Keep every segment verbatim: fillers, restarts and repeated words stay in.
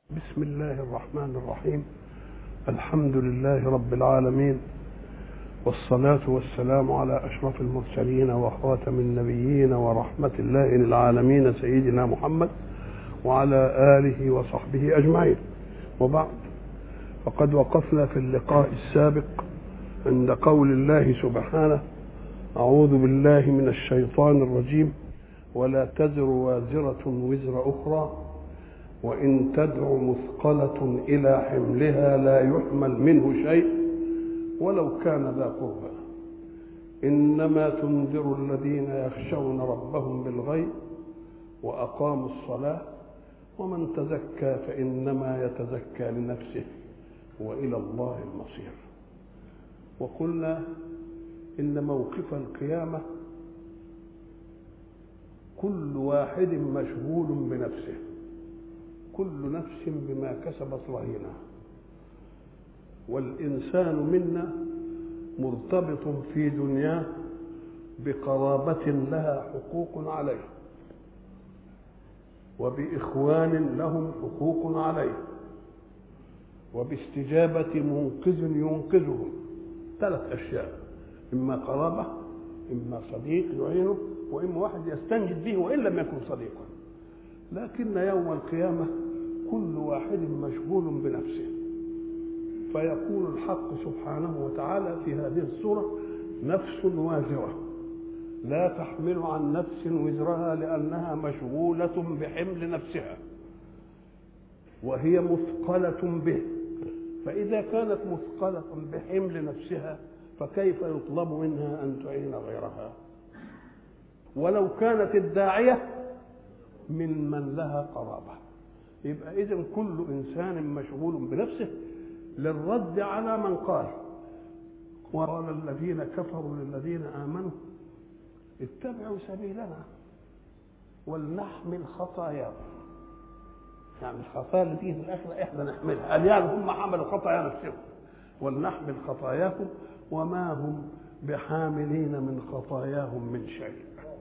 بسم الله الرحمن الرحيم. الحمد لله رب العالمين، والصلاة والسلام على أشرف المرسلين وخاتم النبيين ورحمة الله للعالمين سيدنا محمد وعلى آله وصحبه أجمعين. وبعد، فقد وقفنا في اللقاء السابق عند قول الله سبحانه: أعوذ بالله من الشيطان الرجيم، ولا تزر وازرة وزر أخرى وإن تدع مثقلة إلى حملها لا يحمل منه شيء ولو كان ذا قربى إنما تنذر الذين يخشون ربهم بالغيب وأقاموا الصلاة ومن تزكى فإنما يتزكى لنفسه وإلى الله المصير. وقلنا إن موقف القيامة كل واحد مشغول بنفسه، كل نفس بما كسبت رهينة، والإنسان منا مرتبط في دنياه بقرابة لها حقوق عليه، وبإخوان لهم حقوق عليه، وباستجابة منقذ ينقذهم. ثلاث أشياء: إما قرابة، إما صديق يعينه، وإما واحد يستنجد به وإن لم يكن صديقا. لكن يوم القيامة كل واحد مشغول بنفسه، فيقول الحق سبحانه وتعالى في هذه السورة: نفس وازرة لا تحمل عن نفس وزرها لأنها مشغولة بحمل نفسها وهي مثقلة به. فإذا كانت مثقلة بحمل نفسها فكيف يطلب منها أن تعين غيرها؟ ولو كانت الداعية من من لها قرابة. يبقى إذن كل إنسان مشغول بنفسه، للرد على من قال: وقال الذين كفروا للذين آمنوا اتبعوا سبيلنا ولنحمل خطاياهم. يعني الخطايا اللي فيه في الآخرة إحنا نحملها، قال يعني هم حملوا خطايا نفسهم، ولنحمل خطاياهم وما هم بحاملين من خطاياهم من شيء.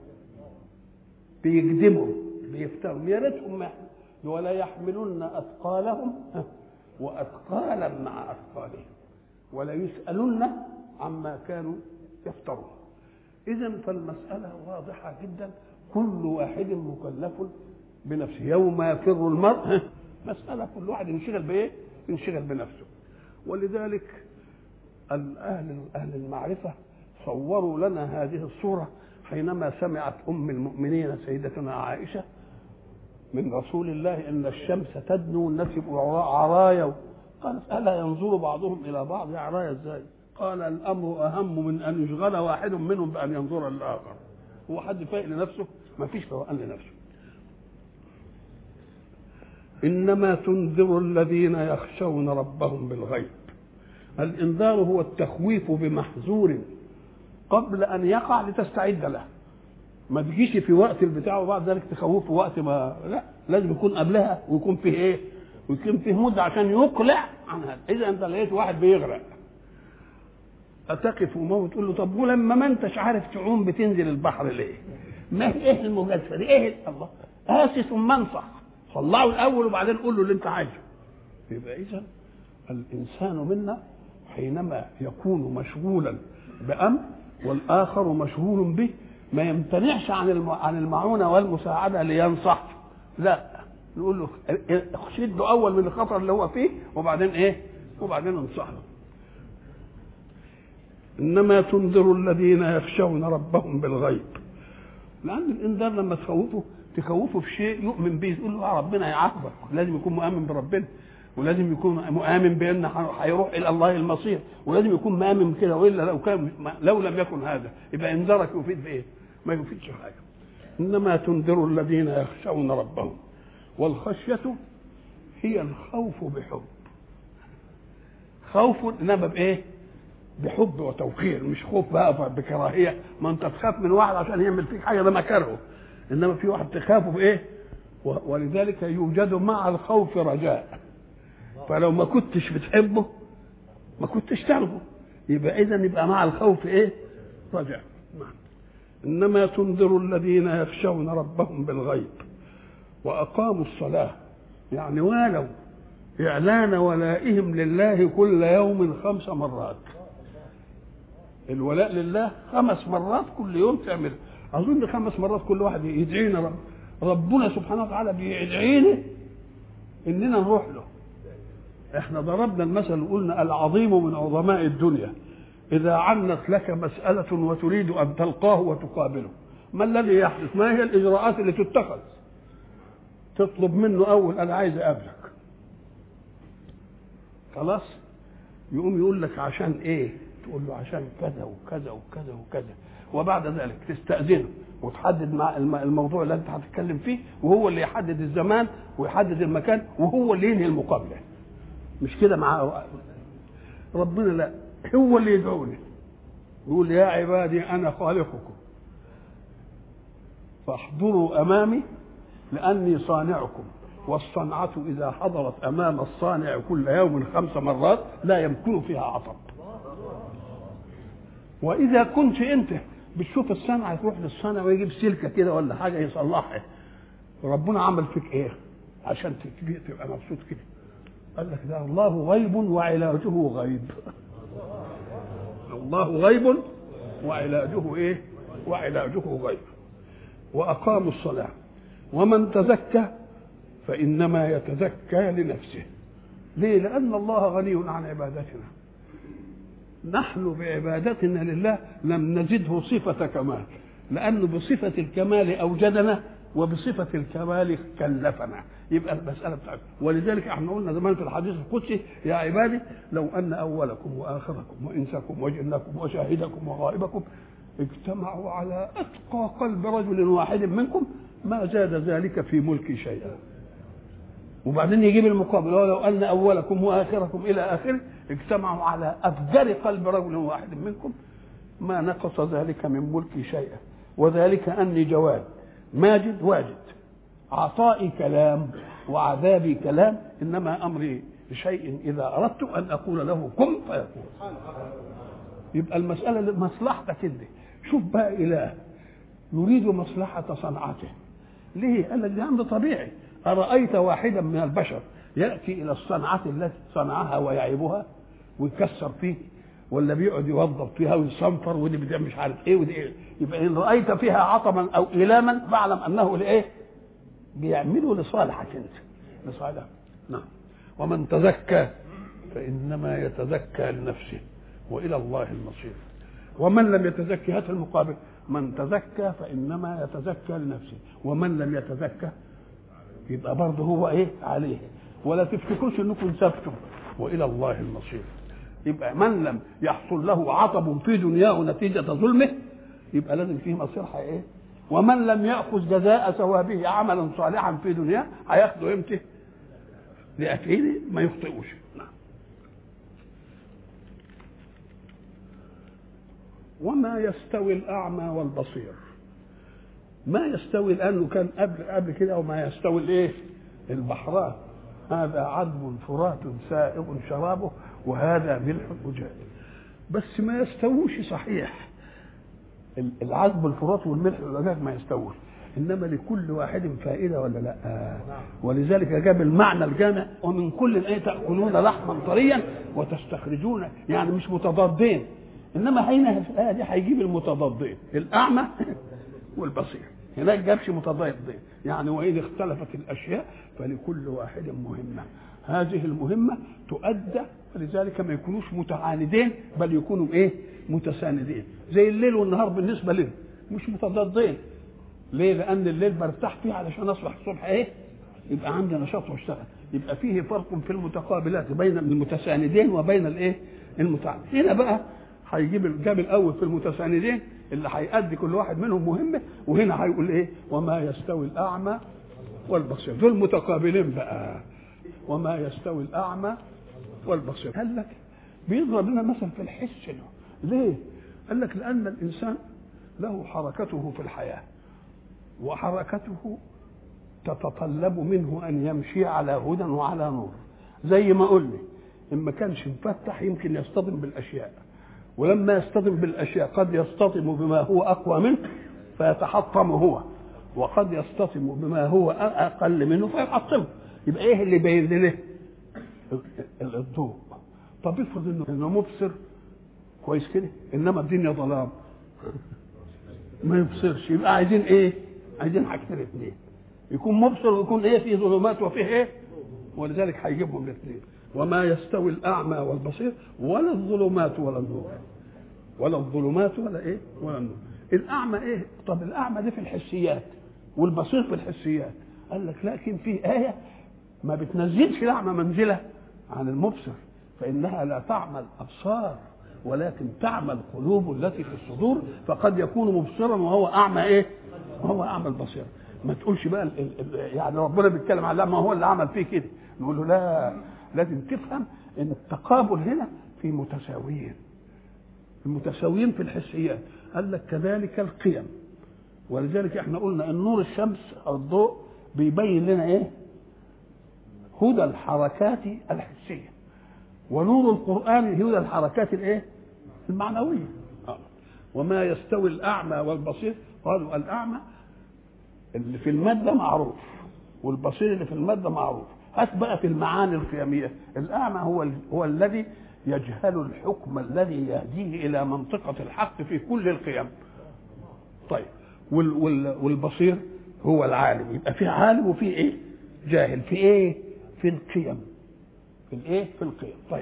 بيكذبوا بيفتروا، يا ريتهم ولا يحملن أثقالهم وأثقالا مع أثقالهم ولا يسألن عما كانوا يفترون. إذن فالمسألة واضحة جدا، كل واحد مكلف بنفسه. يوم يفر المرء، مسألة كل واحد ينشغل بإيه؟ ينشغل بنفسه. ولذلك الأهل أهل المعرفة صوروا لنا هذه الصورة حينما سمعت أم المؤمنين سيدتنا عائشة من رسول الله إن الشمس تدنو والناس يبقوا عرايا. قالت: ألا ينظر بعضهم إلى بعض؟ يا عرايا إزاي؟ قال: الأمر أهم من أن يشغل واحد منهم بأن ينظر للآخر. هو حد فايق لنفسه؟ ما فيش فوقان لنفسه. إنما تنذر الذين يخشون ربهم بالغيب. الإنذار هو التخويف بمحذور قبل أن يقع لتستعد له. ما تجيش في وقت البتاع وبعد ذلك تخوفه وقت ما لا، لازم يكون قبلها ويكون فيه ايه؟ ويكون فيه مده عشان يقلع عن هذا. اذا انت لقيت واحد بيغرق اتقف وما تقول له: طب ولما ما انتش عارف تعوم بتنزل البحر ليه؟ ما ايه المجازفه دي؟ ايه الله؟ قاسي ثم انصح، طلعه الاول وبعدين قول له اللي انت عايزه. يبقى اذا الانسان منا حينما يكون مشغولا بامر والاخر مشغول به ما يمتنعش عن عن المعونه والمساعده لينصح، لا، نقول له شده اول من الخطر اللي هو فيه وبعدين ايه؟ وبعدين انصحه. انما تنذر الذين يخشون ربهم بالغيب. لان الانذار لما تخوفه تخوفه في شيء يؤمن به، تقول له: يا ربنا يعاقبك. لازم يكون مؤمن بربنا، ولازم يكون مؤمن بان هيروح الى الله المصير، ولازم يكون مؤمن كده، والا لو كان لو لم يكن هذا يبقى انذارك يفيد بايه؟ ما يفيدش حاجه. انما تنذر الذين يخشون ربهم. والخشيه هي الخوف بحب. خوف انما بايه؟ بحب وتوقير، مش خوف بقى بكراهيه. ما انت تخاف من واحد عشان يعمل فيك حاجه ده مكره، انما في واحد تخافه بايه؟ ولذلك يوجد مع الخوف رجاء. فلو ما كنتش بتحبه ما كنتش تعرفه، يبقى اذا يبقى مع الخوف ايه؟ رجاء. انما تنذر الذين يخشون ربهم بالغيب واقاموا الصلاه. يعني ولو إعلان ولائهم لله كل يوم خمس مرات. الولاء لله خمس مرات كل يوم تعمل. أظن خمس مرات كل واحد يدعينا رب. ربنا سبحانه وتعالى بيدعينا إننا نروح له. إحنا ضربنا المثل وقلنا العظيم من عظماء الدنيا إذا عنت لك مسألة وتريد أن تلقاه وتقابله، ما الذي يحدث؟ ما هي الإجراءات اللي تتخذ؟ تطلب منه أول أنا عايز أقابلك، خلاص يقوم يقول لك عشان إيه؟ تقول له عشان كذا وكذا وكذا وكذا، وبعد ذلك تستأذنه وتحدد مع الموضوع اللي أنت هتتكلم فيه، وهو اللي يحدد الزمان ويحدد المكان وهو اللي ينهي المقابلة. مش كده مع ربنا؟ لا، هو اللي يدعوني يقول يا عبادي أنا خالقكم فاحضروا أمامي لأني صانعكم، والصنعة إذا حضرت أمام الصانع كل يوم خمس مرات لا يمكن فيها عطب. وإذا كنت أنت بتشوف الصنعة تروح للصنع ويجيب سلكة كده ولا حاجة يصلحها، ربنا عمل فيك إيه عشان تبقى مبسوط كده؟ قال لك ده الله غيب وعلاجه غيب. الله غيب وعلاجه ايه؟ وعلاجه غيب. واقاموا الصلاه ومن تزكى فانما يتزكى لنفسه. ليه؟ لان الله غني عن عبادتنا. نحن بعبادتنا لله لم نزده صفه كمال، لانه بصفه الكمال اوجدنا وبصفه الكمال كلفنا. يبقى المساله بتاعتنا. ولذلك احنا قلنا زمان في الحديث القدسي يا عبادي لو ان اولكم واخركم وانسكم وجنكم وشاهدكم وغائبكم اجتمعوا على اتقى قلب رجل واحد منكم ما زاد ذلك في ملكي شيئا. وبعدين يجيب المقابل ولو ان اولكم واخركم الى اخره اجتمعوا على افجر قلب رجل واحد منكم ما نقص ذلك من ملكي شيئا. وذلك اني جواد ماجد واجد، عطائي كلام وعذابي كلام، انما امري شيء اذا اردت ان اقول له كن فيكون. يبقى المساله مصلحتك انت. شوف بقى اله يريد مصلحه صنعته. ليه؟ قال لك ده امر طبيعي. ارايت واحدا من البشر ياتي الى الصنعه التي صنعها ويعيبها ويكسر فيه، ولا بيقعد يوظف فيها ويصنفر ودي بدي مش عارف ايه ودي ايه؟ يبقى ان رايت فيها عطبا او ايلاما فاعلم انه لايه؟ بيعملوا لصالحك انت، لصالحك. نعم. ومن تزكى فانما يتزكى لنفسه والى الله المصير. ومن لم يتزكى، هات المقابل، من تزكى فانما يتزكى لنفسه، ومن لم يتزكى يبقى برضه هو ايه؟ عليه. ولا تفتكروش انكم سبتم والى الله المصير. يبقى من لم يحصل له عطب في دنياه نتيجه ظلمه يبقى لازم فيه مصيرها ايه؟ ومن لم يأخذ جزاء ثوابه عملا صالحا في دنياه هياخده امتى؟ لأكيد ما يخطئوش. نعم. وما يستوي الأعمى والبصير. ما يستوي لأنه كان قبل قبل كده، وما يستوي الايه؟ البحران، هذا عذب فرات سائغ شرابه وهذا ملح أجاج. بس ما يستووش صحيح. العذب الفرات والملح والأجاج ما يستووش، انما لكل واحد فائده ولا لا؟ آه. ولذلك جاب المعنى الجامع ومن كل الايه تاكلون لحما طريا وتستخرجون، يعني مش متضادين، انما هنا في الايه دي هيجيب المتضادين الاعمى والبصير. هناك جابش متضادين، يعني واذا اختلفت الاشياء فلكل واحد مهمه، هذه المهمه تؤدى، فلذلك ما يكونوش متعاندين بل يكونوا ايه؟ متساندين. زي الليل والنهار بالنسبه لنا مش متضادين. ليه؟ لان الليل برتاح فيه علشان اصبح الصبح ايه؟ يبقى عندي نشاط واشتغل. يبقى فيه فرق في المتقابلات بين المتساندين وبين الايه؟ المتعاند. هنا بقى هيجيب الجاب الاول في المتساندين اللي هيأدي كل واحد منهم مهمه، وهنا هيقول ايه؟ وما يستوي الاعمى والبصير. دول متقابلين بقى. وما يستوي الاعمى والبصير. قال لك بيضرب لنا مثل في الحس. ليه؟ قال لك لان الانسان له حركته في الحياه، وحركته تتطلب منه ان يمشي على هدى وعلى نور. زي ما قلنا ان ما كانش مفتح يمكن يصطدم بالاشياء، ولما يصطدم بالاشياء قد يصطدم بما هو اقوى منه فيتحطم هو، وقد يصطدم بما هو اقل منه فيحطمه. يبقى ايه اللي بين له؟ الضوء. طب افرض انه انه مبصر كويس كده، انما الدنيا ظلام ما يبصرش، يبقى عايزين ايه؟ عايزين حاجتين اثنين، يكون مبصر ويكون ايه؟ فيه ظلمات وفيه ايه؟ ولذلك هيجيبهم الاثنين. وما يستوي الاعمى والبصير ولا الظلمات ولا النور، ولا الظلمات ولا ايه؟ ولا النور. الاعمى ايه؟ طب الاعمى ده في الحسيات والبصير في الحسيات. قال لك لكن في ايه ما بتنزلش الاعمى منزله عن المبصر، فانها لا تعمى الابصار ولكن تعمى القلوب التي في الصدور، فقد يكون مبصرا وهو اعمى ايه؟ وهو اعمى البصير. ما تقولش بقى ال ال يعني ربنا بيتكلم على ما هو اللي عمل فيه كده، نقول له لا، لازم تفهم ان التقابل هنا في متساويين، المتساويين في الحسيات. قال لك كذلك القيم، ولذلك احنا قلنا ان نور الشمس او الضوء بيبين لنا ايه؟ هدى الحركات الحسيه، ونور القرآن هدى الحركات الايه؟ المعنويه. آه. وما يستوي الاعمى والبصير، قالوا الاعمى اللي في الماده معروف والبصير اللي في الماده معروف. هات بقى في المعاني القيميه، الاعمى هو ال... هو الذي يجهل الحكم الذي يهديه الى منطقه الحق في كل القيم. طيب وال... وال... والبصير هو العالم، يبقى في عالم وفي ايه؟ جاهل. في ايه؟ في القيم. في الايه؟ في القيم. طيب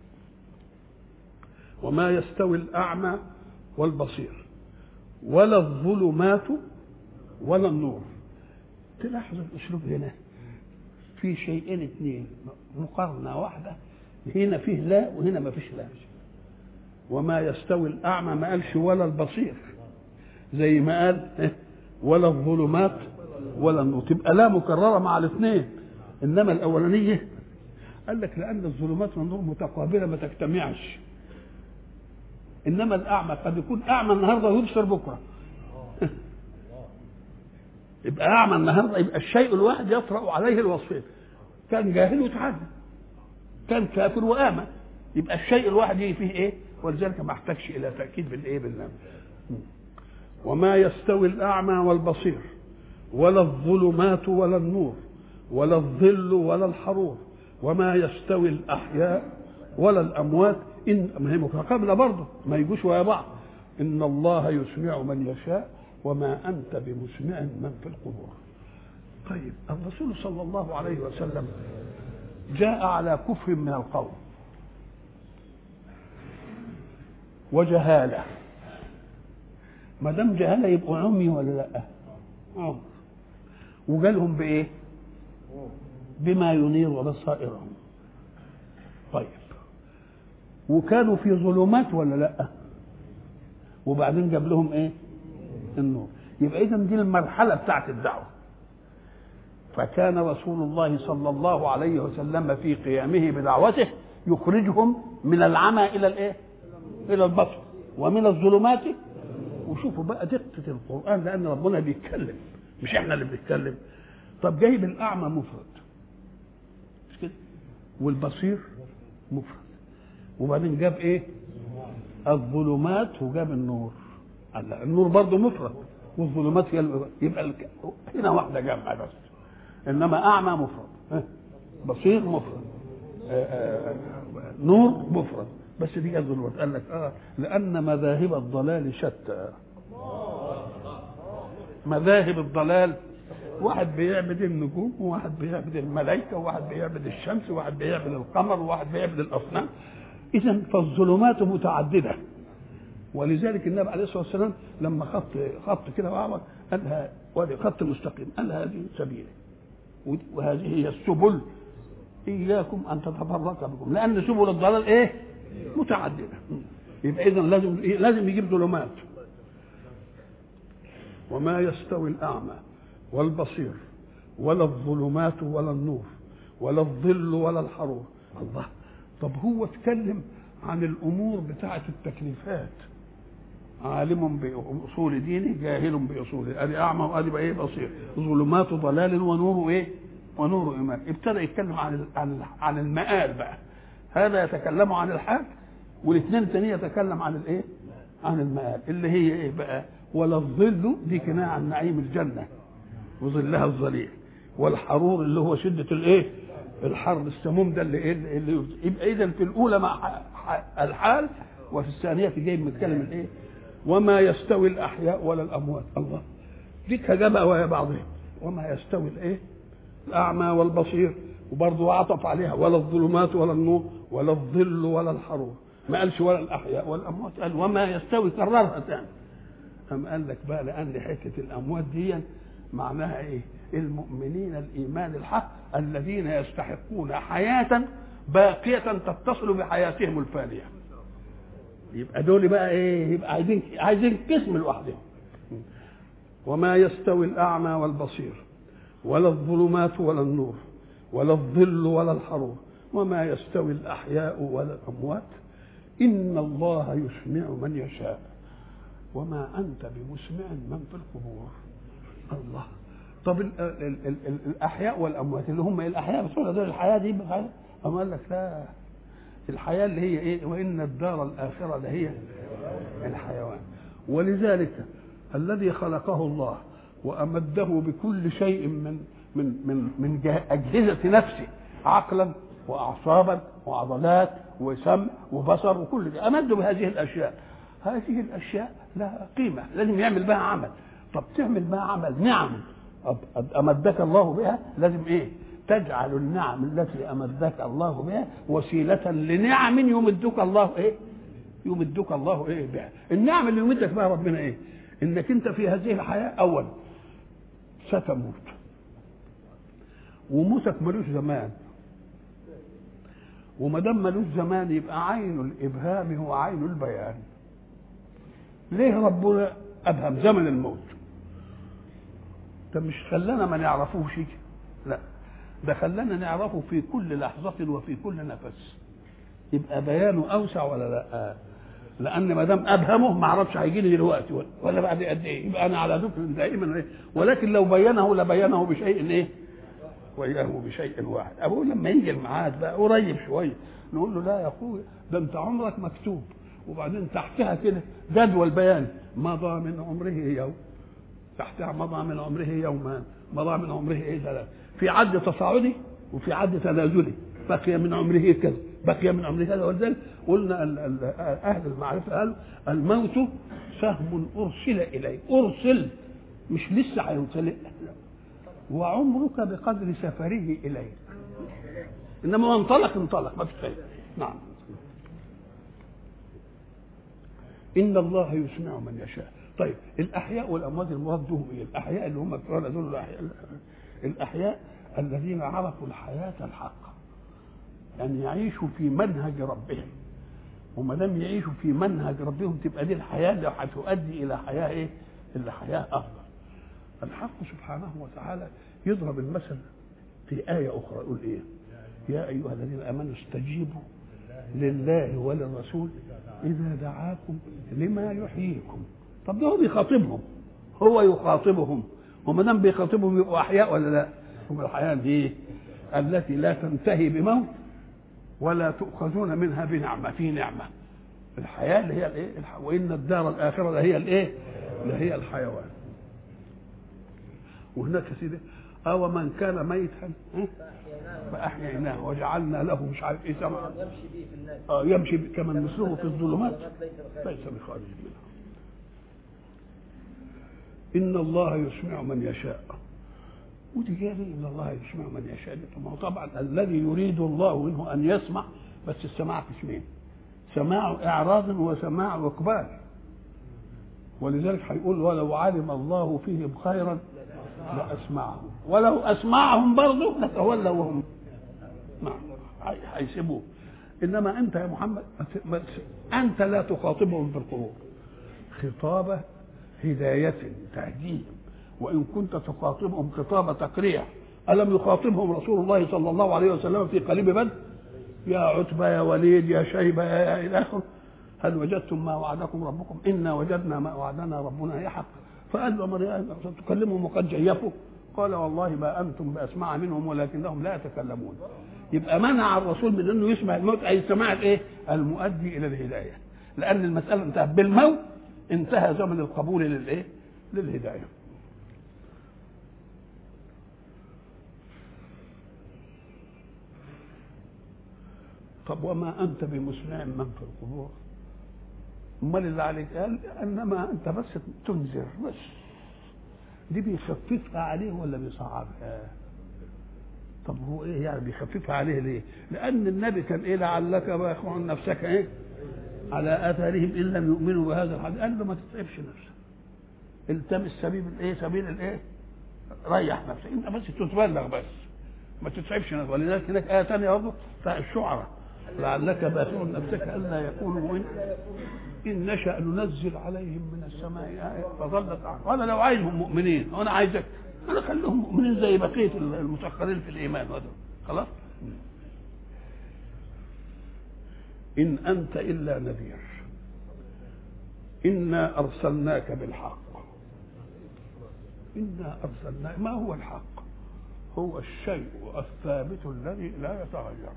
وما يستوي الاعمى والبصير ولا الظلمات ولا النور. تلاحظ الاسلوب هنا في شيئين اثنين، مقارنه واحده، هنا فيه لا وهنا ما فيش لا. وما يستوي الاعمى ما قالش ولا البصير، زي ما قال ولا الظلمات ولا النور، تبقى لا مكرره مع الاثنين. انما الاولانيه قال لك لان الظلمات والنور متقابله ما تجتمعش، انما الاعمى قد يكون اعمى النهارده ويبصر بكره يبقى اعمى النهارده، يبقى الشيء الواحد يطرأ عليه الوصفين، كان جاهل وتعلم، كان كافر وآمن، يبقى الشيء الواحد يجي فيه ايه؟ ولذلك ما احتاجش الى تاكيد بالايه؟ بالله. وما يستوي الاعمى والبصير ولا الظلمات ولا النور ولا الظل ولا الحرور وما يستوي الاحياء ولا الاموات ان ما هي مقابله برضه، ما يجوش ويا بعض. ان الله يسمع من يشاء وما انت بمسمع من في القبور. طيب الرسول صلى الله عليه وسلم جاء على كفر من القوم وجهاله، ما دام جهاله يبقوا عمي ولا لا؟ اه. وجالهم بايه؟ بما ينير بصائرهم. طيب وكانوا في ظلمات ولا لا؟ وبعدين جاب لهم ايه؟ النور. يبقى اذا دي المرحله بتاعت الدعوه. فكان رسول الله صلى الله عليه وسلم في قيامه بدعوته يخرجهم من العمى الى الايه؟ الى البصر، ومن الظلمات. وشوفوا بقى دقه القران، لان ربنا بيتكلم مش احنا اللي بنتكلم. طب جايب الاعمى مفرد مش كده، والبصير مفرد، وبعدين جاب ايه؟ الظلمات وجاب النور. لا النور برضه مفرد والظلمات هي يبقى الك... هنا واحده جمع بس، انما اعمى مفرد، بصير مفرد، آآ آآ نور مفرد، بس دي الظلمات. قال لك اه لان مذاهب الضلال شتى. مذاهب الضلال، واحد بيعبد النجوم وواحد بيعبد الملائكه وواحد بيعبد الشمس وواحد بيعبد القمر وواحد بيعبد الاصنام. اذا فالظلمات متعدده. ولذلك النبي عليه الصلاه والسلام لما خط خط كده وعمل قالها وادي خط مستقيم، قال هذه سبيله وهذه هي السبل، اياكم ان تتفرق بكم، لان سبل الضلال ايه؟ متعدده. يبقى اذا لازم لازم يجيب ظلمات. وما يستوي الاعمى والبصير ولا الظلمات ولا النور ولا الظل ولا الحرور. الله، طب هو اتكلم عن الامور بتاعه التكليفات، عالم باصول دينه جاهل باصوله، ادي اعمى وادي بقى ايه؟ بصير. ظلمات ضلال ونور ايه؟ ونور ايمان. ابتدى يتكلم عن عن عن المآل بقى، هذا يتكلم عن الحال والاثنين الثانيه يتكلم عن الايه؟ عن المآل اللي هي ايه بقى؟ ولا الظل دي كنايه عن نعيم الجنه وظلها الظليل، والحرور اللي هو شده الايه؟ الحر السموم ده اللي, اللي يبقى اذا في الاولى مع الحال وفي الثانيه جاي بنتكلم الايه وما يستوي الاحياء ولا الاموات. الله ديك جابها ويا بعضها وما يستوي الايه الاعمى والبصير وبرضه عطف عليها ولا الظلمات ولا النور ولا الظل ولا الحرور ما قالش ولا الاحياء ولا الاموات قال وما يستوي كررها ثاني. أم قال لك بقى لان حته الاموات دي معناها ايه المؤمنين الايمان الحق الذين يستحقون حياه باقيه تتصل بحياتهم الفانيه. يبقى دول بقى ايه يبقى عايزين عايزين قسم لوحدهم. وما يستوي الاعمى والبصير ولا الظلمات ولا النور ولا الظل ولا الحرور وما يستوي الاحياء ولا الاموات ان الله يسمع من يشاء وما انت بمسمع من في القبور. الله طب ال ال ال ال ال الاحياء والاموات اللي هم الاحياء بتوع دول الحياه دي بقى أما قال لك لا الحياه اللي هي ايه وان الدار الاخره اللي هي الحيوان. ولذلك الذي خلقه الله وامده بكل شيء من من من من اجهزه نفسه عقلا واعصابا وعضلات وسمع وبصر وكل ده امده بهذه الاشياء. هذه الاشياء لها قيمه لازم يعمل بها عمل. طب تعمل بها عمل نعم امدك الله بها لازم ايه تجعل النعم التي امدك الله بها وسيله لنعم يمدك الله ايه يمدك الله ايه بها. النعم اللي يمدك بها ربنا ايه انك انت في هذه الحياه اول ستموت وموتك ملوش زمان وما دام ملوش زمان يبقى عين الابهام هو عين البيان. ليه ربنا ابهم زمن الموت؟ ده مش خلانا ما نعرفوش لا ده خلانا نعرفه في كل لحظه وفي كل نفس. يبقى بيانه اوسع ولا لا؟ لان ما دام ابهمه ما اعرفش هيجي لي دلوقتي ولا بعد قد ايه يبقى انا على ذكر دائما إيه؟ ولكن لو بينه لبينه بشيء ايه وياه بشيء واحد. ابوه لما يجي الميعاد بقى قريب شويه نقول له لا يا اخويا ده انت عمرك مكتوب وبعدين تحتها كده جدول بيان مضى من عمره يوم تحتها مضى من عمره يومان مضى من عمره ايه ثلاث في عد تصاعدي وفي عد تنازلي بقي من عمره كذا بقي من عمره كذا. ولذلك قلنا اهل المعرفه قالوا الموت سهم ارسل اليه ارسل مش لسه هيوصل وعمرك بقدر سفره اليه انما هو انطلق انطلق ما فيش شيء. نعم ان الله يسمع من يشاء. طيب الاحياء والاموات المراد بهم ايه؟ الاحياء اللي هم بتوع دول الاحياء الاحياء الذين عرفوا الحياه الحقه يعني يعيشوا في منهج ربهم وما دام يعيشوا في منهج ربهم تبقى دي الحياه اللي هتؤدي الى حياه ايه؟ الى حياه افضل. الحق سبحانه وتعالى يضرب المثل في آية أخرى يقول إيه؟ يا أيها الذين آمنوا استجيبوا لله وللرسول إذا دعاكم لما يحييكم. طب ده هو بيخاطبهم هو يخاطبهم وما دام بيخاطبهم يبقوا أحياء ولا لا؟ هم الحياة دي التي لا تنتهي بموت ولا تؤخذون منها بنعمة في نعمة. الحياة اللي هي الإيه؟ وإن الدار الآخرة اللي هي الإيه؟ اللي هي الحيوان. وهناك يا سيدي أو من كان ميتا فأحييناه وجعلنا له مش عارف إيه سمع يمشي به في الناس آه يمشي كمن مثله في الظلمات ليس بخارج منها. إن الله يسمع من يشاء ودي جايه إن الله يسمع من يشاء دي طبعا الذي يريد الله منه أن يسمع بس السماع قسمين سماع إعراض وسماع إقبال. ولذلك هيقول ولو علم الله فيهم خيرا لأسمعهم ولو أسمعهم برضه لتولوا وهم نعم هيسيبوه. إنما أنت يا محمد أنت لا تخاطبهم في القلوب خطابة هداية تهديهم وإن كنت تخاطبهم خطابة تقريع. ألم يخاطبهم رسول الله صلى الله عليه وسلم في قليب بدر يا عتبة يا وليد يا شيبة يا إلى آخره هل وجدتم ما وعدكم ربكم إنا وجدنا ما وعدنا ربنا يحق. فقال له مريم تكلمهم وقد جيفوا قال والله ما أنتم بأسمع منهم ولكنهم لا يتكلمون. يبقى منع الرسول من أنه يسمع الموت أي سماع الإيه المؤدي إلى الهداية لأن المسألة انتهت بالموت انتهى زمن القبول للإيه للهداية. طب وما انت بمسمع من في القبور؟ امال اللي عليك قال انما انت بس تنذر بس. دي بيخففها عليه ولا بيصعبها؟ طب هو ايه يعني بيخففها عليه ليه؟ لان النبي كان ايه لعلك باخع نفسك ايه على اثارهم ان لم يؤمنوا بهذا الحديث. قال له ما تتعبش نفسك، التمس سبيل الايه سبيل الايه ريح نفسك انت بس تتبلغ بس ما تتعبش نفسك. ولذلك هناك ايه ثانيه برضه بتاع الشعراء لعلك باخع نفسك الا يكونوا مؤمنين ان نشأ ننزل عليهم من السماء آية فظلت وانا لو عايزهم مؤمنين وانا عايزك انا خليهم مؤمنين زي بقيه المسخرين في الايمان هذا خلاص. ان انت الا نذير انا ارسلناك بالحق. انا ارسلناك ما هو الحق؟ هو الشيء الثابت الذي لا يتغير.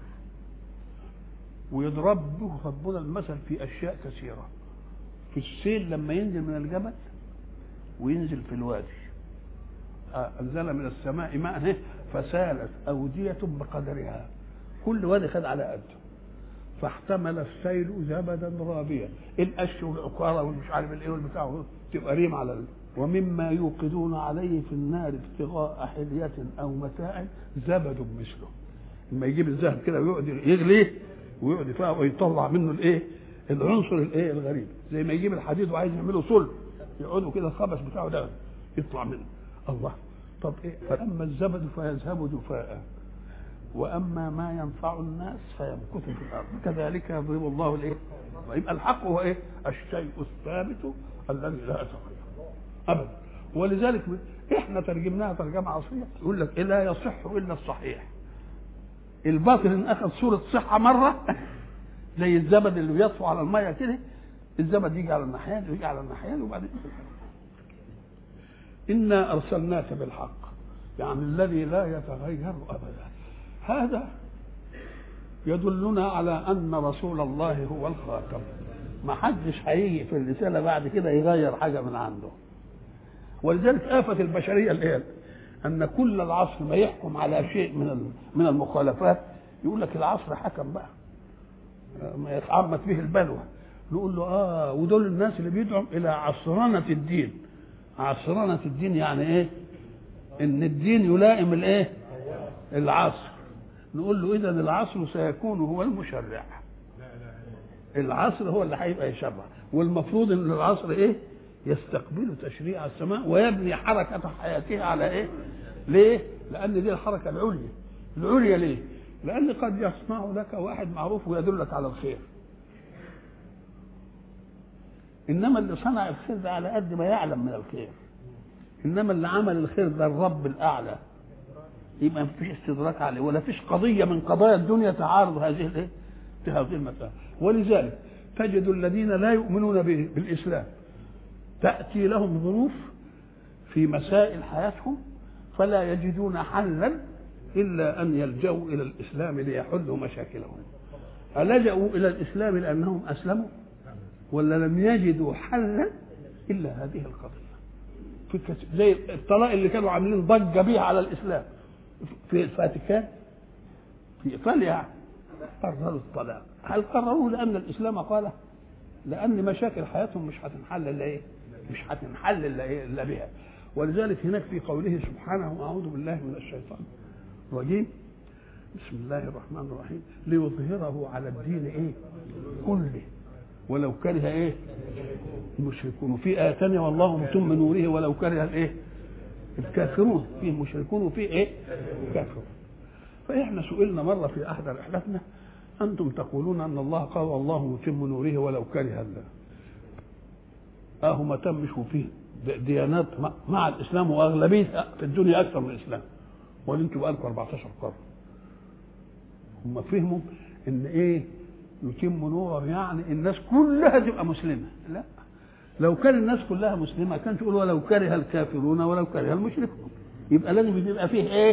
ويضرب به ربنا المثل في اشياء كثيره. في السيل لما ينزل من الجبل وينزل في الوادي انزل من السماء ماء فسالت اوديه بقدرها كل وادي خد على قده فاحتمل السيل زبدا رابيا القش والعقاره والمش عارف الايه والبتاع تبقى ريم على ال... ومما يوقدون عليه في النار ابتغاء حليه او متاع زبد مثله. لما يجيب الذهب كده ويقعد يغليه ويقعد يفاق ويطلع منه الايه العنصر الايه الغريب زي ما يجيب الحديد وعايز يعمله صلب يقعدوا كده الخبز بتاعه ده يطلع منه الله. طب ايه؟ فاما الزبد فيذهب جفاء واما ما ينفع الناس فيمكث في الارض كذلك يضرب الله الايه. يبقى الحق هو ايه؟ الشيء الثابت الذي لا يتغير ابدا. ولذلك احنا ترجمناها ترجمه عصريه يقول لك لا يصح الا الصحيح. الباطل ان اخذ صوره صحه مره زي الزبد اللي بيطفو على الميه كده الزبد يجي على الناحيه ويجي على الناحيه وبعدين انا ارسلناك بالحق يعني الذي لا يتغير ابدا. هذا يدلنا على ان رسول الله هو الخاتم. ما حدش هيجي في الرساله بعد كده يغير حاجه من عنده. ولذلك آفة البشريه الان ان كل العصر ما يحكم على شيء من من المخالفات يقول لك العصر حكم بقى ما يتعمت به البلوى. نقول له اه ودول الناس اللي بيدعوا الى عصرنه الدين. عصرنه الدين يعني ايه؟ ان الدين يلائم الايه؟ العصر. نقول له اذا العصر سيكون هو المشرع. العصر هو اللي هيبقى يشرع والمفروض ان العصر ايه؟ يستقبل تشريع السماء ويبني حركه حياته على ايه؟ ليه؟ لان دي الحركه العليا. العليا ليه؟ لأن قد يصنع لك واحد معروف ويدلك على الخير إنما اللي صنع الخير ده على قد ما يعلم من الخير. إنما اللي عمل الخير ده الرب الأعلى يبقى ما فيش استدراك عليه ولا فيش قضية من قضايا الدنيا تعارض هذه الايه؟ هذه المسألة. ولذلك تجد الذين لا يؤمنون بالإسلام تأتي لهم ظروف في مسائل حياتهم فلا يجدون حلا إلا أن يلجأوا إلى الإسلام ليحلوا مشاكلهم. ألجأوا إلى الإسلام لأنهم أسلموا ولا لم يجدوا حلا إلا هذه القضية؟ في زي الطلاق اللي كانوا عاملين ضجة بيه على الإسلام في الفاتيكان في إيطاليا قرروا الطلاق. هل قرروه لأن الإسلام قاله؟ لأن مشاكل حياتهم مش هتنحل إلا إيه؟ مش هتنحل إلا إيه؟ إلا بها. ولذلك هناك في قوله سبحانه أعوذ بالله من الشيطان الرجيم بسم الله الرحمن الرحيم ليظهره على الدين ايه كله ولو كره ايه المشركون. وفي آية ثانية والله متم نوره ولو كره الايه الكافرون. فيه مشركون وفيه ايه كافرون. فاحنا سئلنا مرة في احد رحلاتنا انتم تقولون ان الله قال والله متم نوره ولو كره الله اهو ما تمش فيه ديانات مع الاسلام واغلبيه في الدنيا اكثر من الاسلام ولا انتوا بقالكم أربعتاشر قرن. هم فهموا ان ايه يتم نوره يعني الناس كلها تبقى مسلمه. لا لو كان الناس كلها مسلمه كان تقول ولو كره الكافرون ولو كره المشركون. يبقى لازم يبقى فيه ايه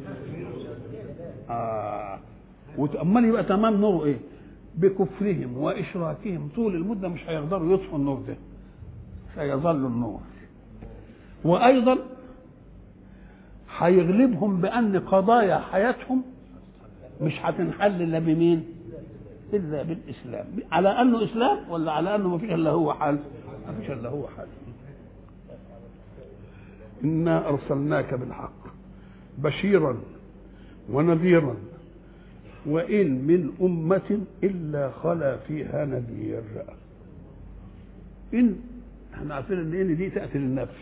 اه وتأمل يبقى تمام نوره ايه بكفرهم واشراكهم طول المده مش هيقدروا يطفوا النور ده سيظل النور. وايضا هيغلبهم بان قضايا حياتهم مش هتنحل الا بمين الا بالاسلام. على انه اسلام ولا على انه ما فيش الا هو حال؟ ما فيش الا هو حال. انا ارسلناك بالحق بشيرا ونذيرا وان من امه الا خلا فيها نذير. ان احنا عارفين ان ان دي تاتي للنفس،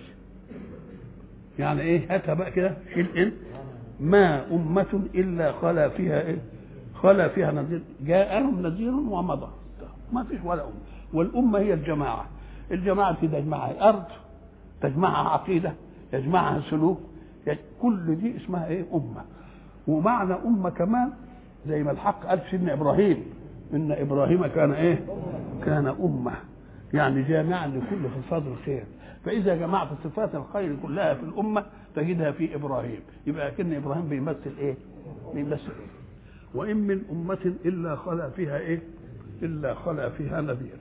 يعني ايه؟ هاتها بقى كده، شيل ان. ما امه الا خلا فيها ايه؟ خلا فيها نذير، جاءهم نذير ومضى، ما فيش ولا امه. والامه هي الجماعه. الجماعه دي تجمعها ارض، تجمعها عقيده، يجمعها سلوك، كل دي اسمها ايه؟ امه. ومعنى امه كمان زي ما الحق قال سيدنا ابراهيم ان ابراهيم كان ايه؟ كان امه، يعني جامعا لكل صفات الخير. فاذا جمعت صفات الخير كلها في الامه تجدها في ابراهيم، يبقى كأن ابراهيم بيمثل ايه؟ بيمثل ايه؟ وان من امه الا خلا فيها ايه؟ الا خلا فيها نذير.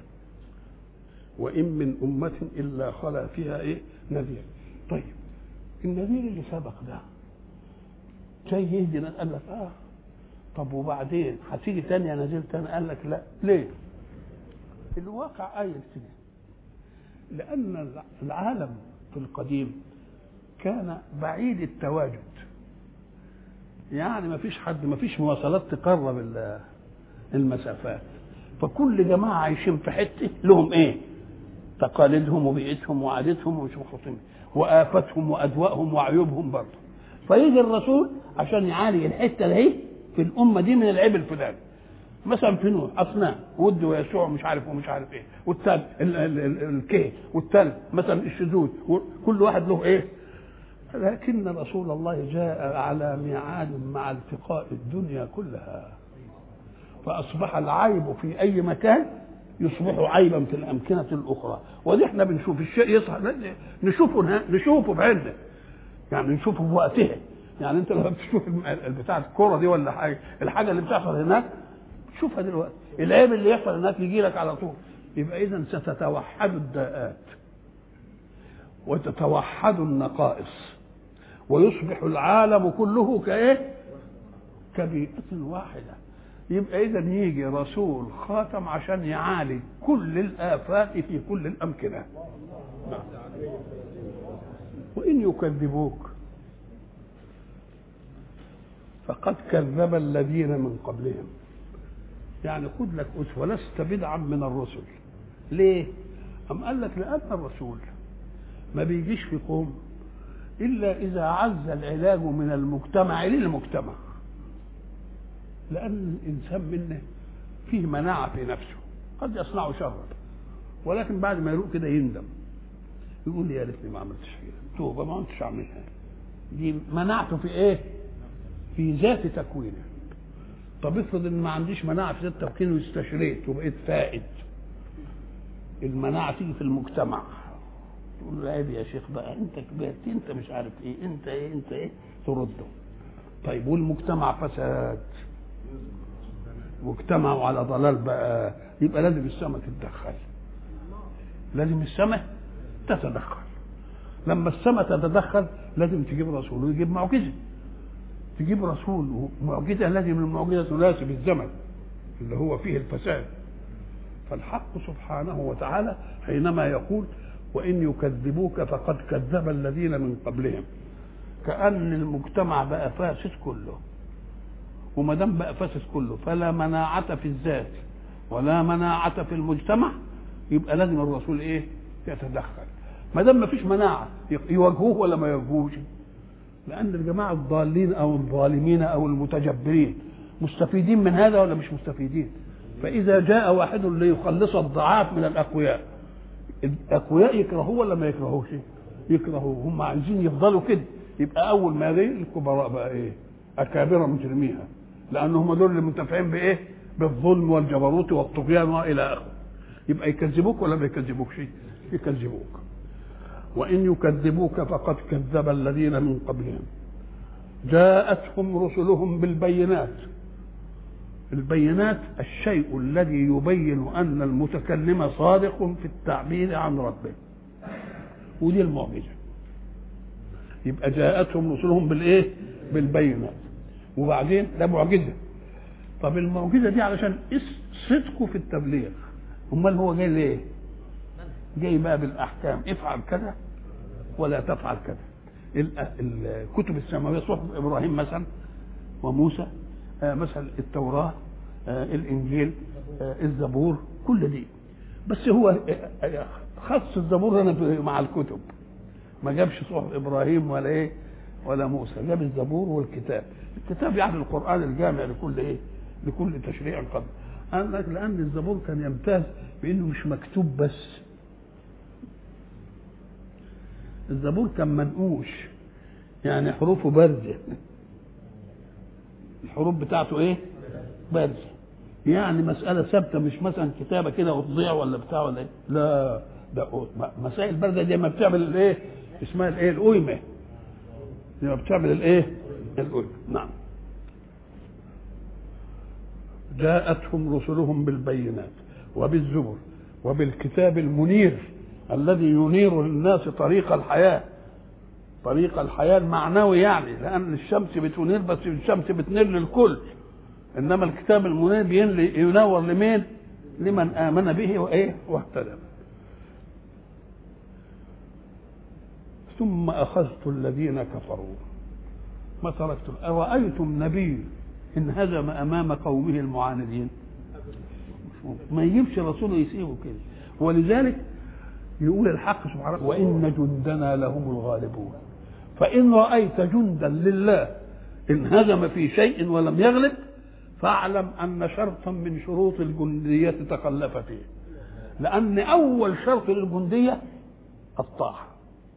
وان من امه الا خلا فيها ايه؟ نذير. طيب النذير اللي سبق ده جاي يهدي ناس، قال لك اه طب وبعدين هتيجي تاني يا نذير تاني؟ قال لك لا. ليه؟ الواقع قايل كده، لأن العالم في القديم كان بعيد التواجد، يعني ما فيش حد، ما فيش مواصلات تقرب المسافات، فكل جماعة عايشين في حتة لهم ايه؟ تقاليدهم وبيئتهم وعادتهم وشخصهم وآفاتهم وأدوائهم وعيوبهم برضه. فيجي الرسول عشان يعالج الحتة دي في الأمة دي من العيب الفلاني. مثلا في نوح اصنام ود ويسوع مش عارف ومش عارف ايه، والثالث الكهف، والثالث مثلا الشذوذ، كل واحد له ايه. لكن رسول الله جاء على ميعاد مع التقاء الدنيا كلها، فاصبح العيب في اي مكان يصبح عيبا في الامكنه الاخرى. ودي احنا بنشوف الشيء يصح نشوفه نشوفه بعيننا، يعني نشوفه في وقتها. يعني انت لما بتشوف بتاعه الكوره دي ولا حاجه، الحاجه اللي بتحصل هناك شوفها دلوقتي، العيب اللي يحصل هناك يجي لك على طول. يبقى اذا ستتوحد الداءات وتتوحد النقائص ويصبح العالم كله كايه؟ كبيئة واحدة. يبقى اذا يجي رسول خاتم عشان يعالج كل الآفات في كل الأمكنة. وإن يكذبوك فقد كذب الذين من قبلهم. يعني خد لك أسوة، لست بدعا من الرسل. ليه؟ أم قال لك لأن الرسول ما بيجيش في قوم إلا إذا عز العلاج من المجتمع للمجتمع، لأن الإنسان منه فيه مناعة في نفسه، قد يصنع شرا ولكن بعد ما يروق كده يندم، يقول يا ريتني ما عملتش كده، توبة ما عملتش أعملها. دي مناعته في إيه؟ في ذات تكوينه. طب افرض ان ما عنديش مناعه في ذات تكوينه واستشريت وبقيت فائد، المناعه تيجي في المجتمع، تقول له عيب يا شيخ بقى، انت كبرت، انت مش عارف ايه، انت ايه انت ايه، ترده. طيب والمجتمع فساد، واجتمعوا على ضلال بقى، يبقى لازم السماء تتدخل، لازم السماء تتدخل. لما السماء تتدخل لازم تجيب رسول ويجيب معجزه، تجيب رسول ومعجزه، لازم المعجزه تناسب الزمن اللي هو فيه الفساد. فالحق سبحانه وتعالى حينما يقول وإن يكذبوك فقد كذب الذين من قبلهم، كأن المجتمع بقى فاسد كله، وما دام بقى فاسد كله فلا مناعة في الذات ولا مناعة في المجتمع، يبقى لازم الرسول ايه؟ يتدخل. ما دام ما فيش مناعة يواجهوه ولا ما يواجهوش؟ لأن الجماعة الضالين أو الظالمين أو المتجبرين مستفيدين من هذا ولا مش مستفيدين؟ فإذا جاء واحد ليخلص الضعاف من الأقوياء، الأقوياء يكرهوه ولا ما يكرهوش؟ يكرهوه، هم عايزين يفضلوا كده. يبقى أول ما يجي الكبراء بقى إيه؟ أكابر مجرميها، لأنهم دول اللي منتفعين بإيه؟ بالظلم والجبروت والطغيان وإلى آخره. يبقى يكذبوك ولا ما يكذبوكش؟ يكذبوك. وإن يكذبوك فقد كذب الذين من قبلهم جاءتهم رسلهم بالبينات. البينات الشيء الذي يبين أن المتكلم صادق في التعبير عن ربه، ودي المعجزة. يبقى جاءتهم رسلهم بالإيه؟ بالبينات. وبعدين ده معجزة. طب المعجزة دي علشان صدقه في التبليغ. امال هو جاي ليه؟ جاي بقى بالاحكام، افعل كذا ولا تفعل كذا. الكتب السماويه صحف ابراهيم مثلا وموسى، آه مثلا التوراه، آه الانجيل، آه الزبور، كل دي. بس هو خص الزبور هنا مع الكتب، ما جابش صحف ابراهيم ولا ايه ولا موسى، جاب الزبور والكتاب. الكتاب يعني القران الجامع لكل ايه لكل تشريع قبل. قال لك لان الزبور كان يمتاز بانه مش مكتوب بس، الزبور كان منقوش، يعني حروفه بارزه، الحروف بتاعته ايه بارزه، يعني مساله ثابته، مش مثلا كتابه كده وتضيع ولا بتاع ولا ايه، لا ده مسائل بارزه دي ما بتعمل الايه اسمها الايه القيمه، دي ما بتعمل الايه القيمه. نعم. جاءتهم رسلهم بالبينات وبالزبر وبالكتاب المنير الذي ينير للناس طريق الحياه، طريق الحياه المعنوي، يعني لان الشمس بتنير بس الشمس بتنير للكل، انما الكتاب المنير ينور لمين؟ لمن امن به وايه واهتدى. ثم اخذت الذين كفروا ما تركتم. ارايتم نبي انهزم امام قومه المعاندين؟ ما يجيبش رسوله يسيبه كده. ولذلك يقول الحق سبحانه وان جندنا لهم الغالبون. فان رايت جندا لله انهزم في شيء ولم يغلب فاعلم ان شرطا من شروط الجنديه تخلف فيه، لان اول شرط للجنديه الطاعه،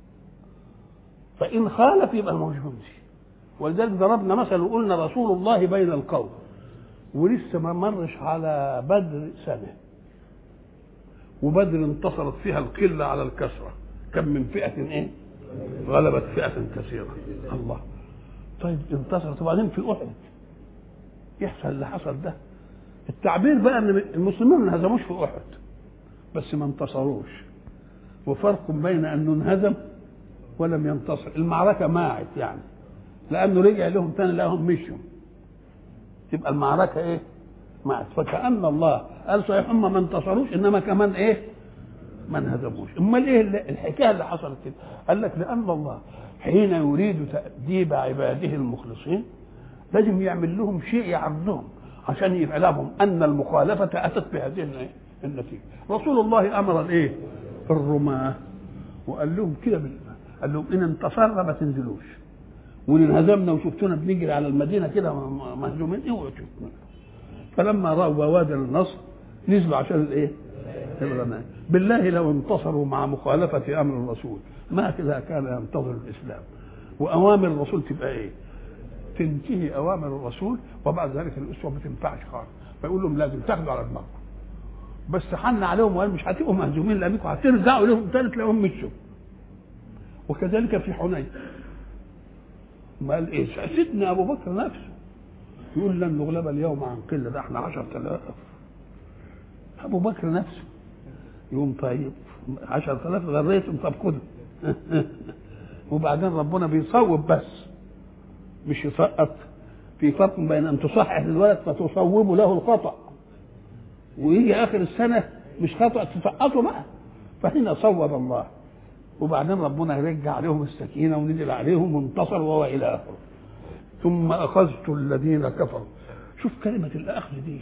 فان خالف يبقى مش جندي. ولذلك ضربنا مثل وقلنا رسول الله بين القوم ولسه ما مرش على بدر سنه، وبدر انتصرت فيها القله على الكثره، كم من فئه ايه غلبت فئه كثيره. الله. طيب انتصرت وبعدين في احد يحصل اللي حصل ده. التعبير بقى ان المسلمين ما انهزموش في احد بس ما انتصروش، وفرق بين انه انهزم ولم ينتصر. المعركه ماعت يعني، لانه رجع لهم تاني لهم مشوا، تبقى المعركه ايه ماعت. فكأن الله قال صحيح هم ما انتصروش انما كمان ايه ما انهزموش. امال ايه الحكايه اللي حصلت كده؟ قال لك لان الله حين يريد تأديب عباده المخلصين لازم يعمل لهم شيء يعرضهم عشان يعلمهم ان المخالفه اتت بهذه النتيجه. رسول الله امر الايه الرماه وقال لهم كده، قال لهم ان انتصرنا ما تنزلوش، وان انهزمنا وشفتونا بنجري على المدينه كده مهزومين اوعوا تشوفونا. فلما راوا بوادر النصر نزلوا عشان الايه الرماه. بالله لو انتصروا مع مخالفه امر الرسول ما كذا كان ينتظر الاسلام. واوامر الرسول تبقى ايه؟ تنتهي اوامر الرسول وبعد ذلك الاسوه ما تنفعش خالص، فيقول لهم لازم تاخدوا على دماغكم. بس حن عليهم وقال مش هتبقوا مهزومين لانكم هترجعوا لهم تاني تلاقيهم مشوا. وكذلك في حنين ما قال ايه؟ سيدنا ابو بكر نفسه يقول لن نغلب اليوم عن قله، ده احنا عشرة آلاف. ابو بكر نفسه يقوم طيب عشرة آلاف غريتهم طب خدوا وبعدين ربنا بيصوب بس مش يسقط. في فرق بين ان تصحح الولد فتصوب له الخطا ويجي اخر السنه مش خطا تسقطه بقى، فهنا صوب الله وبعدين ربنا يرجع عليهم السكينه ونزل عليهم وانتصر وهو الى اخره. ثم اخذت الذين كفروا. شوف كلمه الاخذ دي،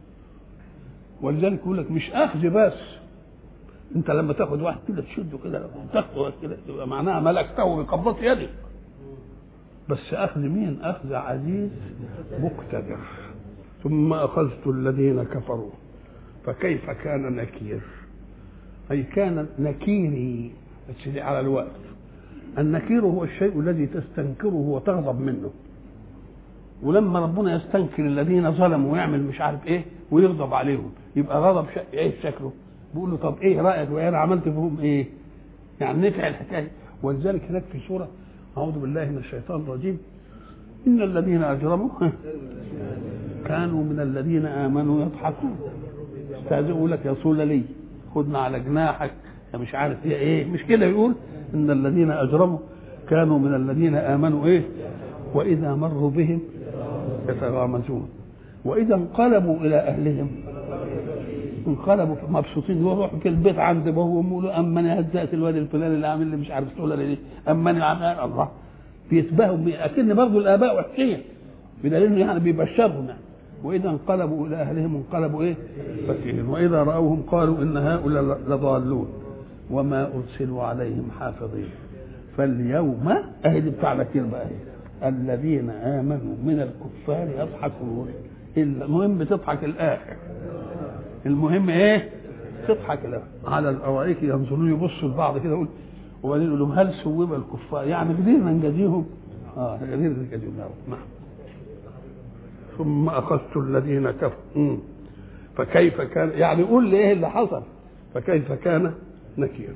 ولذلك يقول لك مش اخذ بس، انت لما تاخد واحد كده تشده كده تاخده كده يبقى معناها ملكته بقبضه يدك، بس اخذ مين؟ اخذ عزيز مقتدر. ثم اخذت الذين كفروا فكيف كان نكير؟ اي كان نكيري بس على الوقت. النكير هو الشيء الذي تستنكره وتغضب منه، ولما ربنا يستنكر الذين ظلموا ويعمل مش عارف ايه ويغضب عليهم يبقى غضب ايه شكله؟ بيقول له طب ايه رايك وانا عملت فيهم ايه؟ يعني نفع الحكايه. ولذلك هناك في سوره أعوذ بالله من الشيطان الرجيم إن الذين أجرموا كانوا من الذين آمنوا يضحكون. استهزئوا لك يا رسول لي خدنا على جناحك يا مش عارف ايه ايه مش كده. يقول إن الذين أجرموا كانوا من الذين آمنوا ايه وإذا مروا بهم يتغامزون وإذا انقلبوا إلى أهلهم انقلبوا مبسوطين، يروحوا في البيت عند ابوه وامه يقولوا اما انا هزقت الواد الفلاني اللي عامل لي مش عارف شغله دي، اما انا عامل الله، بيتباهوا اكن برضه الاباء وحشين، بدليل انه يعني بيبشرهم يعني. واذا انقلبوا الى اهلهم انقلبوا ايه؟ فكهين، واذا راوهم قالوا ان هؤلاء لضالون وما ارسلوا عليهم حافظين فاليوم اهل بتاعنا كلمه اهي الذين امنوا من الكفار يضحكون. المهم بتضحك الاخر، المهم ايه؟ تضحك الاخر. على الارائك ينظرون، يبصوا لبعض كده يقول وبعدين يقول لهم هل سوب الكفار؟ يعني قدرنا نجازيهم؟ اه قدرنا نجازيهم. نعم. ثم اخذت الذين كفروا فكيف كان، يعني قول لي ايه اللي حصل، فكيف كان نكير.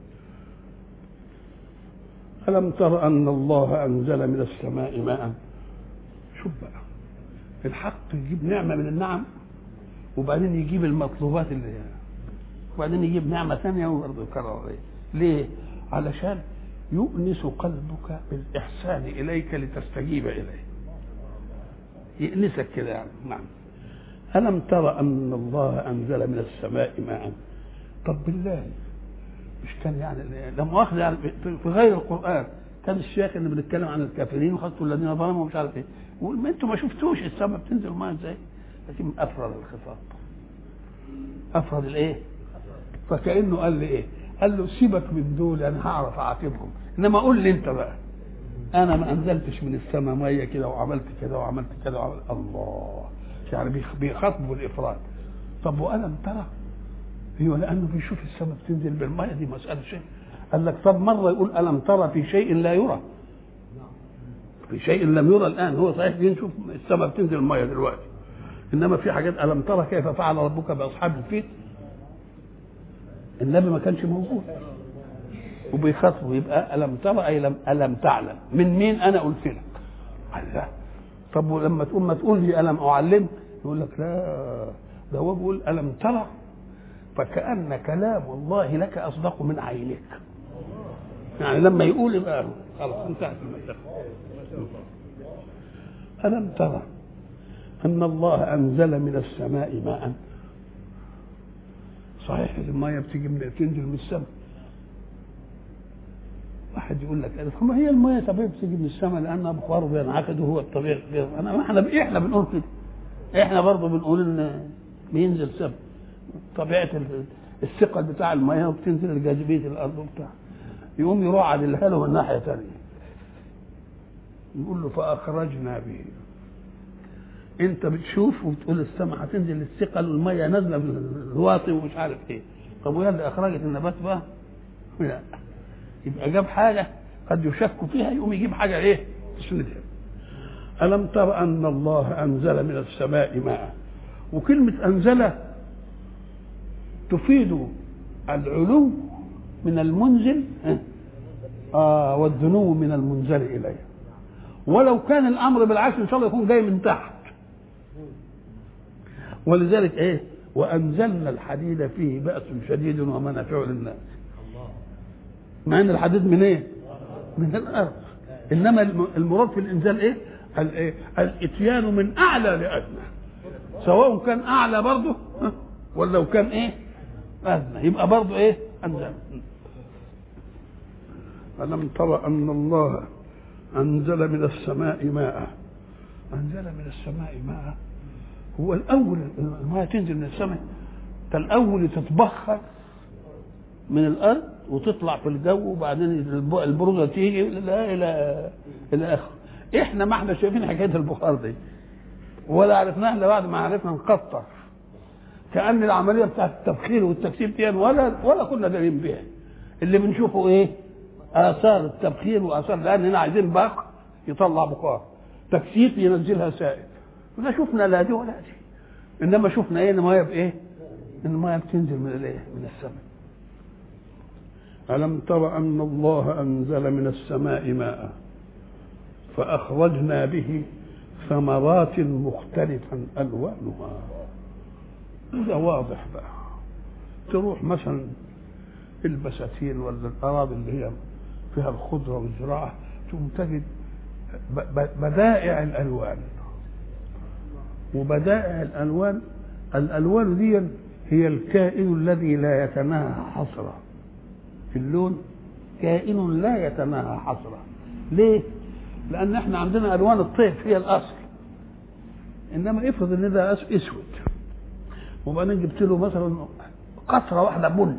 ألم تر أن الله أنزل من السماء ماء. شوف بقى الحق يجيب نعمة من النعم وبعدين يجيب المطلوبات اللي يعني. وبعدين يجيب نعمة ثانية وبرضه يكرر عليه. ليه؟ علشان يؤنس قلبك بالإحسان إليك لتستجيب إليه، يأنسك كده يعني. نعم. ألم تر أن الله أنزل من السماء ماء. طب بالله مش كان يعني لا مؤاخذة يعني في غير القرآن كان الشيخ اللي بنتكلم عن الكافرين وخدتوا الذين ظلموا ومش عارف ايه، يقول ما انتوا ما شفتوش السماء بتنزل ماء ازاي؟ لكن افرد الخطاب، افرد الايه؟ فكأنه قال لي ايه؟ قال له سيبك من دول انا هعرف اعاقبهم، انما قول لي انت بقى انا ما انزلتش من السماء ميه كده وعملت كده وعملت كده وعملت الله، يعني بيخاطبوا الافراد. طب والم ترى؟ هو لانه بيشوف السماء بتنزل بالميه دي مساله شيء. قال لك طب مره يقول الم ترى في شيء لا يرى، في شيء لم يرى الان. هو صحيح بنشوف السماء بتنزل الميه دلوقتي، انما في حاجات الم ترى كيف فعل ربك باصحاب الفيل، النبي ما كانش موجود وبيخاطبه. يبقى الم ترى اي لم الم تعلم من مين انا قلت لك. الله. طب ولما تقول ما تقول لي الم اعلم، يقول لك لا ده هو بيقول الم ترى فكأن كلام الله لك أصدق من عينك. يعني لما يقول يبقى خلاص انتهت المسألة. ألم ترى أن الله أنزل من السماء ماء. صحيح الماء بتيجي من تنزل من السماء. واحد يقول لك ما هي الماء طبيعي بتيجي من السماء لأنها بخار بينعقد وهو الطبيعي. أنا احنا احنا بنقول كده، احنا برضه بنقول إن بينزل سماء طبيعه الثقل بتاع المياه وبتنزل الجاذبيه الارض وبتاع. يقوم يروح عدلها له من ناحيه ثانيه يقول له فاخرجنا به. انت بتشوف وبتقول السماء هتنزل الثقل والميه نازله في الواطي ومش عارف ايه. طب وهي اللي اخرجت النبات بقى؟ لا. يبقى جاب حاجه قد يشك فيها يقوم يجيب حاجه ايه تسندها. الم تر ان الله انزل من السماء ماء. وكلمه انزل تفيد العلو من المنزل آه والدنو من المنزل إليه. ولو كان الأمر بالعكس إن شاء الله يكون جاي من تحت. ولذلك إيه وأنزلنا الحديد فيه بأس شديد ومنافع للناس. مع أن الحديد من إيه؟ من الأرض. إنما المراد في الإنزال إيه؟ الإيه؟ الإتيان من أعلى لأدنى، سواء كان أعلى برضه ولو كان إيه؟ أدنى، يبقى برضه إيه؟ أنزل. ألم ترى أن الله أنزل من السماء ماء. أنزل من السماء ماء. هو الأول الماء تنزل من السماء الأول تتبخر من الأرض وتطلع في الجو وبعدين البرودة تيجي لا إلى إلى آخره. إحنا ما إحنا شايفين حكاية البخار دي ولا عرفناها إلا بعد ما عرفنا نقطر. كأن العملية بتاعت التبخير والتكثيف دي ولا ولا كنا دارين بها. اللي بنشوفه إيه؟ آثار التبخير وآثار، لأن هنا عايزين بخر يطلع بخار، تكثيف ينزلها سائل. لا شفنا لا دي ولا دي، إنما شفنا إيه؟ المية بإيه؟ المية بتنزل من الإيه؟ من السماء. ألم تر أن الله أنزل من السماء ماء فأخرجنا به ثمرات مختلفا ألوانها. ده واضح بقى. تروح مثلا البساتين ولا الأراضي اللي هي فيها الخضرة والزراعة تقوم تجد بدائع الألوان. وبدائع الألوان الألوان دي هي الكائن الذي لا يتناهى حصرا في اللون، كائن لا يتناهى حصرا. ليه؟ لأن احنا عندنا ألوان الطيف هي الأصل، إنما افرض إن ده أسود وبعدين جبت له مثلا قطرة واحدة بني،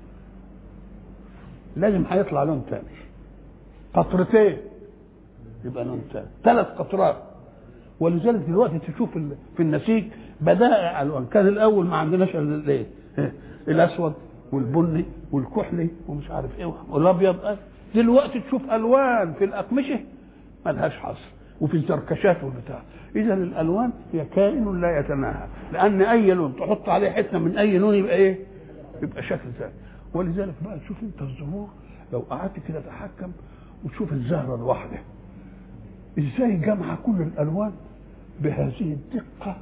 لازم هيطلع لون تاني. قطرتين يبقى لون تاني، ثلاث قطرات. ولذلك دلوقتي تشوف في النسيج بدائع الوان. كان الاول ما عندناش الايه، الاسود والبني والكحلي ومش عارف ايه والابيض. دلوقتي تشوف الوان في الاقمشه ملهاش حصر، وفي الزركشات والبتاع. اذا الالوان هي كائن لا يتناهى، لان اي لون تحط عليه حته من اي لون يبقى ايه؟ يبقى شكل ثاني. ولذلك بقى تشوف انت الزهور لو قعدت كده تحكم وتشوف الزهره الواحده ازاي جمع كل الالوان بهذه الدقه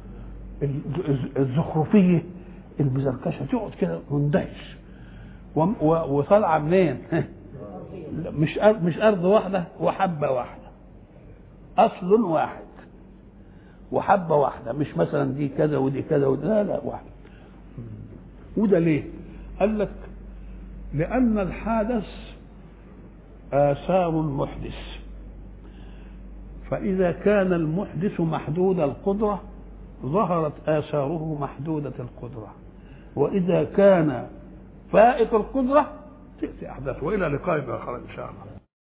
الزخرفيه المزركشه، تقعد كده مندهش. وطالعه منين؟ مش أرض مش ارض واحده وحبه واحده، اصل واحد وحبه واحده، مش مثلا دي كذا ودي كذا ودي، لا لا واحده. وده ليه؟ قال لك لان الحادث آثار المحدث، فإذا كان المحدث محدود القدرة ظهرت آثاره محدودة القدرة، وإذا كان فائق القدرة تأتي أحداثه. وإلى لقاء آخر إن شاء الله.